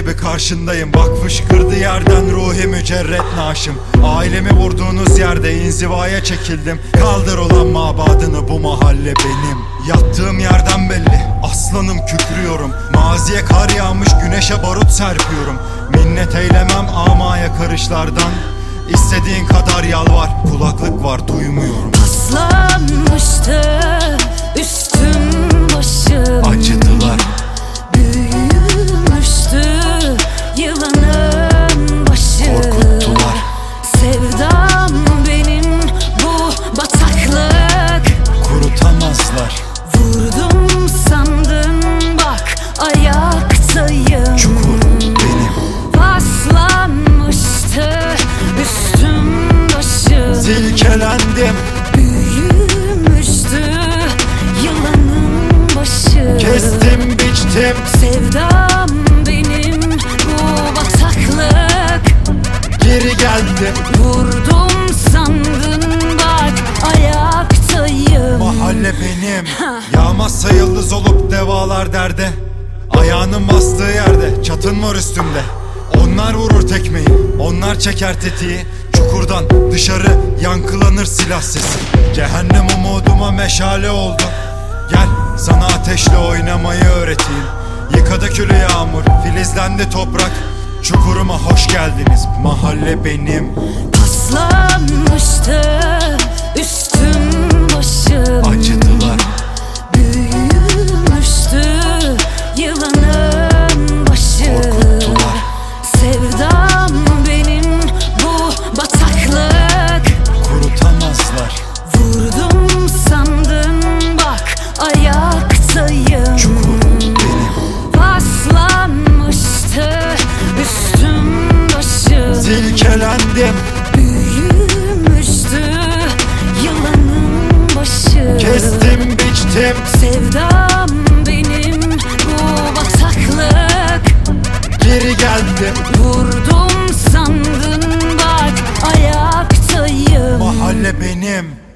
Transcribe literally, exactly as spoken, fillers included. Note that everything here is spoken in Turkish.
gibi karşındayım. Bak fışkırdı yerden ruhi mücerret naşım. Ailemi vurduğunuz yerde inzivaya çekildim. Kaldır olan mabadını, bu mahalle benim. Yattığım yerden belli, aslanım kükrüyorum. Maziye kar yağmış, güneşe barut serpiyorum. Minnet eylemem ama yakarışlardan. İstediğin kadar yalvar, kulaklık var duymuyorum. Paslanmıştı üstüm başım, Acıdılar. Büyümüştü yılanın başı. Korkuttular. Sevdam benim bu bataklık. Kurutamazlar. Vurdum sandın bak ayaktayım. Çukur benim. Paslanmıştı üstüm başım. Silkelendim. Büyümüştü yılanın başı. Kestim biçtim. Sevdam benim bu bataklık. Geri geldim. Vurdum sandın bak ayaktayım. Mahalle benim. Yağmazsa yıldız olup devalar derde. Ayağının bastığı yerde çatın var üstümde. Onlar vurur tekmeyi, onlar çeker tetiği. Çukurdan dışarı yankılanır silah sesi. Cehennem umuduma meşale oldu. Gel sana ateşle oynamayı öğreteyim. Yıkadı külü yağmur, filizlendi toprak. Çukuruma hoş geldiniz, mahalle benim. Paslanmıştı üstüm başım. Acıdılar. Büyümüştü yılanın başı. Korkuttular. Sevdam benim bu bataklık. Kurutamazlar. Vurdum sandın bak ayaktayım. Çukur benim. Paslanmıştı üstüm başım. Silkelendim. Büyümüştü yılanın başı. Kestim biçtim. Sevdam benim bu bataklık. Geri geldim. Vurdum sandın bak ayaktayım. Mahalle benim.